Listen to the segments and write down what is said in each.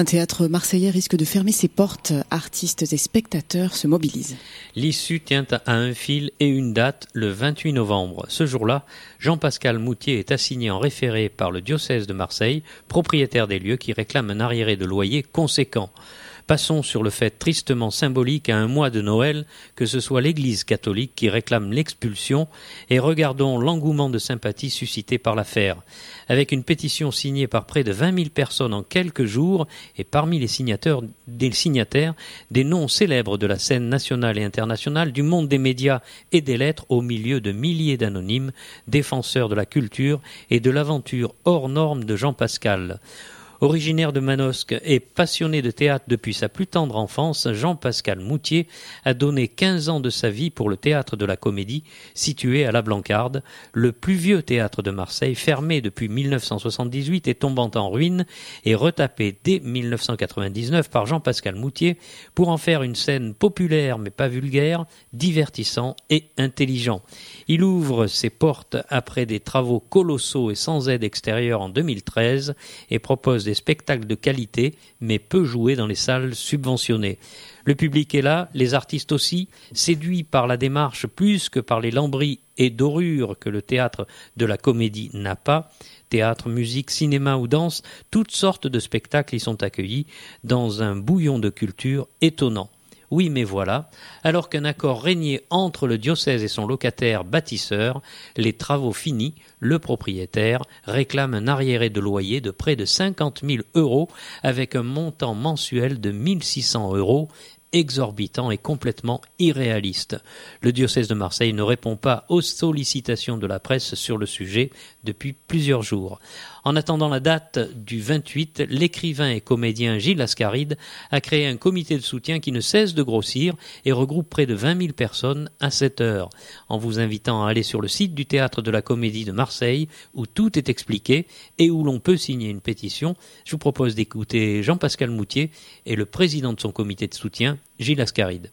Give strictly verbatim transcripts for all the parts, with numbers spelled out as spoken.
Un théâtre marseillais risque de fermer ses portes. Artistes et spectateurs se mobilisent. L'issue tient à un fil et une date, le vingt-huit novembre. Ce jour-là, Jean-Pascal Moutier est assigné en référé par le diocèse de Marseille, propriétaire des lieux qui réclame un arriéré de loyer conséquent. Passons sur le fait tristement symbolique à un mois de Noël que ce soit l'Église catholique qui réclame l'expulsion et regardons l'engouement de sympathie suscité par l'affaire. Avec une pétition signée par près de vingt mille personnes en quelques jours et parmi les signataires, des signataires des noms célèbres de la scène nationale et internationale, du monde des médias et des lettres au milieu de milliers d'anonymes, défenseurs de la culture et de l'aventure hors norme de Jean-Pascal. Originaire de Manosque et passionné de théâtre depuis sa plus tendre enfance, Jean-Pascal Moutier a donné quinze ans de sa vie pour le théâtre de la Comédie, situé à la Blancarde, le plus vieux théâtre de Marseille, fermé depuis mille neuf cent soixante-dix-huit et tombant en ruine, et retapé dès mille neuf cent quatre-vingt-dix-neuf par Jean-Pascal Moutier pour en faire une scène populaire mais pas vulgaire, divertissant et intelligent. Il ouvre ses portes après des travaux colossaux et sans aide extérieure en deux mille treize et propose des spectacles de qualité, mais peu joués dans les salles subventionnées. Le public est là, les artistes aussi, séduits par la démarche plus que par les lambris et dorures que le théâtre de la Comédie n'a pas. Théâtre, musique, cinéma ou danse, toutes sortes de spectacles y sont accueillis dans un bouillon de culture étonnant. Oui, mais voilà, alors qu'un accord régnait entre le diocèse et son locataire bâtisseur, les travaux finis, le propriétaire réclame un arriéré de loyer de près de cinquante mille euros avec un montant mensuel de mille six cents euros, exorbitant et complètement irréaliste. Le diocèse de Marseille ne répond pas aux sollicitations de la presse sur le sujet depuis plusieurs jours. En attendant la date du vingt-huit, l'écrivain et comédien Gilles Ascaride a créé un comité de soutien qui ne cesse de grossir et regroupe près de vingt mille personnes à cette heure. En vous invitant à aller sur le site du Théâtre de la Comédie de Marseille, où tout est expliqué et où l'on peut signer une pétition, je vous propose d'écouter Jean-Pascal Moutier et le président de son comité de soutien, Gilles Ascaride.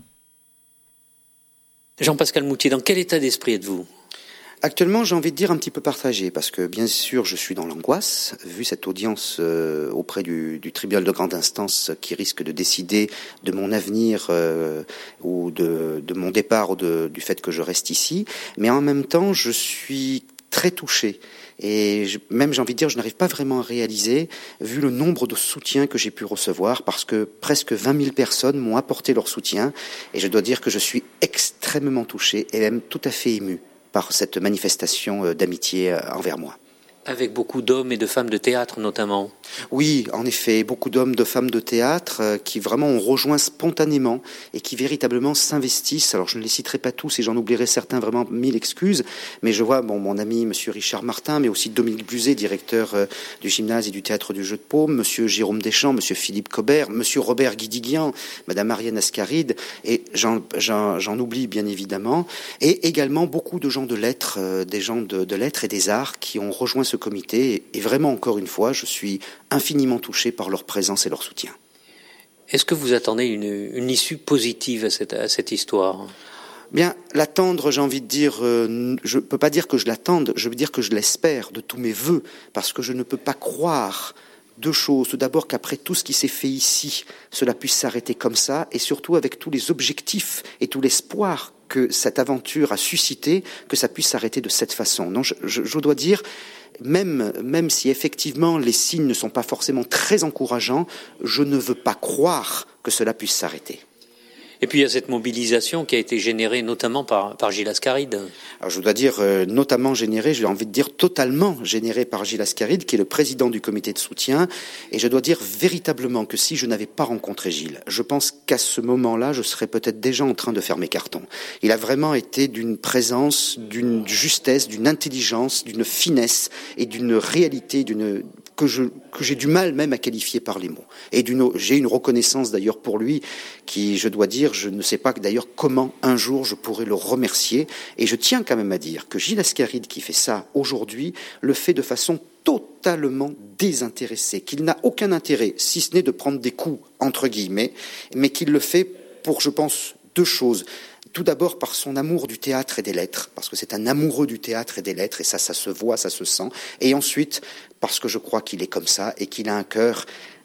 Jean-Pascal Moutier, dans quel état d'esprit êtes-vous ? Actuellement, j'ai envie de dire un petit peu partagé, parce que bien sûr, je suis dans l'angoisse, vu cette audience euh, auprès du, du tribunal de grande instance qui risque de décider de mon avenir euh, ou de, de mon départ ou de, du fait que je reste ici. Mais en même temps, je suis très touché. Et je, même, j'ai envie de dire, je n'arrive pas vraiment à réaliser, vu le nombre de soutiens que j'ai pu recevoir, parce que presque vingt mille personnes m'ont apporté leur soutien. Et je dois dire que je suis extrêmement touché et même tout à fait ému par cette manifestation d'amitié envers moi. Avec beaucoup d'hommes et de femmes de théâtre notamment. Oui, en effet, beaucoup d'hommes, de femmes de théâtre euh, qui vraiment ont rejoint spontanément et qui véritablement s'investissent. Alors je ne les citerai pas tous et j'en oublierai certains, vraiment mille excuses, mais je vois bon, mon ami monsieur Richard Martin, mais aussi Dominique Buzet, directeur euh, du gymnase et du théâtre du Jeu de Paume, monsieur Jérôme Deschamps, monsieur Philippe Cobert, monsieur Robert Guidiguian, madame Marianne Ascaride, et j'en, j'en, j'en oublie bien évidemment, et également beaucoup de gens de lettres, euh, des gens de, de lettres et des arts qui ont rejoint ce comité, et vraiment encore une fois, je suis infiniment touché par leur présence et leur soutien. Est-ce que vous attendez une, une issue positive à cette, à cette histoire ? Bien, l'attendre, j'ai envie de dire, euh, je ne peux pas dire que je l'attende, je veux dire que je l'espère de tous mes vœux, parce que je ne peux pas croire deux choses. Tout d'abord qu'après tout ce qui s'est fait ici, cela puisse s'arrêter comme ça, et surtout avec tous les objectifs et tout l'espoir que cette aventure a suscité, que ça puisse s'arrêter de cette façon. Non, je, je, je dois dire, même, même si effectivement les signes ne sont pas forcément très encourageants, je ne veux pas croire que cela puisse s'arrêter. Et puis il y a cette mobilisation qui a été générée notamment par, par Gilles Ascaride. Alors je dois dire euh, notamment générée, j'ai envie de dire totalement générée par Gilles Ascaride, qui est le président du comité de soutien. Et je dois dire véritablement que si je n'avais pas rencontré Gilles, je pense qu'à ce moment-là, je serais peut-être déjà en train de faire mes cartons. Il a vraiment été d'une présence, d'une justesse, d'une intelligence, d'une finesse et d'une réalité, d'une que je que j'ai du mal même à qualifier par les mots. Et d'une, j'ai une reconnaissance d'ailleurs pour lui qui, je dois dire, je ne sais pas d'ailleurs comment un jour je pourrais le remercier. Et je tiens quand même à dire que Gilles Ascaride qui fait ça aujourd'hui le fait de façon totalement désintéressée, qu'il n'a aucun intérêt, si ce n'est de prendre des coups entre guillemets, mais qu'il le fait pour, je pense, deux choses. Tout d'abord par son amour du théâtre et des lettres, parce que c'est un amoureux du théâtre et des lettres, et ça, ça se voit, ça se sent. Et ensuite, parce que je crois qu'il est comme ça, et qu'il a un cœur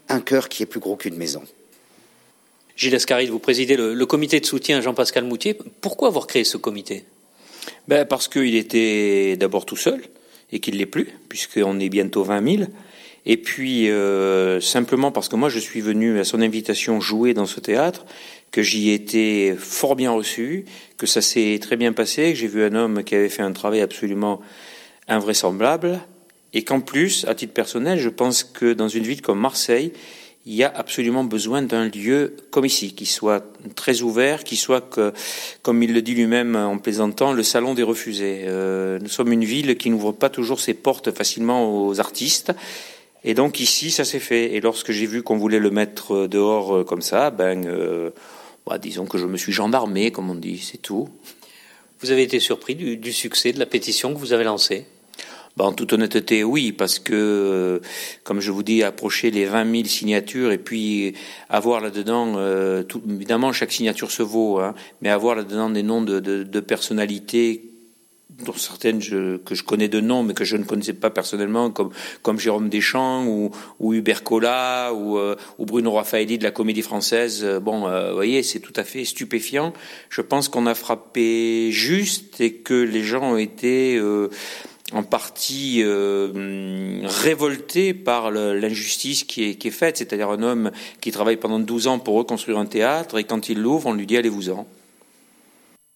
un cœur qui est plus gros qu'une maison. Gilles Ascaride, vous présidez le, le comité de soutien Jean-Pascal Moutier. Pourquoi avoir créé ce comité ? Ben parce qu'il était d'abord tout seul et qu'il ne l'est plus, puisqu'on est bientôt vingt mille. Et puis euh, simplement parce que moi je suis venu à son invitation jouer dans ce théâtre, que j'y ai été fort bien reçu, que ça s'est très bien passé, que j'ai vu un homme qui avait fait un travail absolument invraisemblable, et qu'en plus, à titre personnel, je pense que dans une ville comme Marseille, il y a absolument besoin d'un lieu comme ici, qui soit très ouvert, qui soit, que, comme il le dit lui-même en plaisantant, le salon des refusés. Euh, nous sommes une ville qui n'ouvre pas toujours ses portes facilement aux artistes. Et donc ici, ça s'est fait. Et lorsque j'ai vu qu'on voulait le mettre dehors comme ça, ben, euh, bah, disons que je me suis gendarmé, comme on dit, c'est tout. Vous avez été surpris du, du succès de la pétition que vous avez lancée ? Ben, en toute honnêteté, oui, parce que, comme je vous dis, approcher les vingt mille signatures et puis avoir là-dedans, euh, tout, évidemment, chaque signature se vaut, hein, mais avoir là-dedans des noms de, de, de personnalités, dont certaines je, que je connais de nom, mais que je ne connaissais pas personnellement, comme, comme Jérôme Deschamps ou, ou Hubert Collat ou, euh, ou Bruno Raffaelli de la Comédie Française. Bon, euh, vous voyez, c'est tout à fait stupéfiant. Je pense qu'on a frappé juste et que les gens ont été euh, en partie euh, révoltés par le, l'injustice qui est, qui est faite. C'est-à-dire un homme qui travaille pendant douze ans pour reconstruire un théâtre et quand il l'ouvre, on lui dit « allez-vous-en ».